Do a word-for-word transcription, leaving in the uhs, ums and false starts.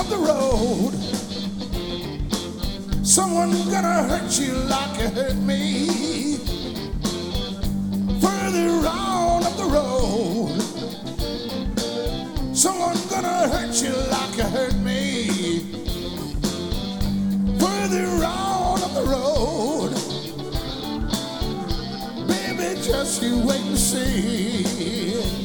up the road, someone gonna hurt you like you hurt me. Further on up the road, someone gonna hurt you like you hurt me. Further on up the road, baby, just you wait and see.